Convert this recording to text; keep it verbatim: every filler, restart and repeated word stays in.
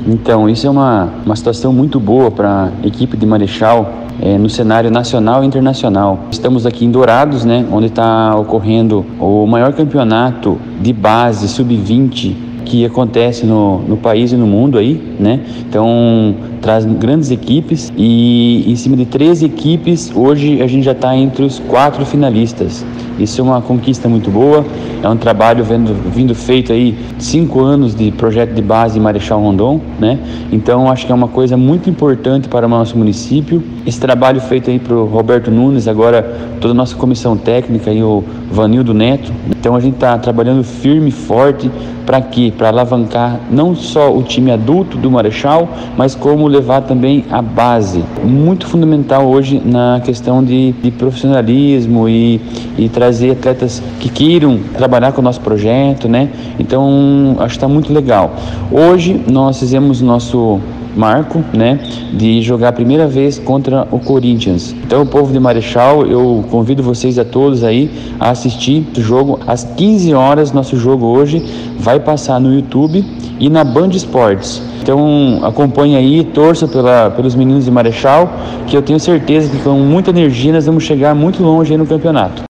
Então, isso é uma, uma situação muito boa para a equipe de Marechal é, no cenário nacional e internacional. Estamos aqui em Dourados, né, onde está ocorrendo o maior campeonato de base sub vinte que acontece no, no país e no mundo aí, né? Então, traz grandes equipes e em cima de treze equipes, hoje a gente já está entre os quatro finalistas. Isso é uma conquista muito boa, é um trabalho vendo, vindo feito aí cinco anos de projeto de base em Marechal Rondon, né? Então, acho que é uma coisa muito importante para o nosso município. Esse trabalho feito aí para o Roberto Nunes, agora toda a nossa comissão técnica e o Vanildo Neto. Então, a gente está trabalhando firme e forte para quê? Para alavancar não só o time adulto do Marechal, mas como levar também a base. Muito fundamental hoje na questão de, de profissionalismo e, e trazer atletas que queiram trabalhar com o nosso projeto, né? Então, acho que está muito legal. Hoje, nós fizemos nosso marco, né, de jogar a primeira vez contra o Corinthians. Então, o povo de Marechal, eu convido vocês a todos aí a assistir o jogo às quinze horas. Nosso jogo hoje vai passar no YouTube e na Band Esportes. Então, acompanhe aí, torça pela, pelos meninos de Marechal, que eu tenho certeza que com muita energia nós vamos chegar muito longe aí no campeonato.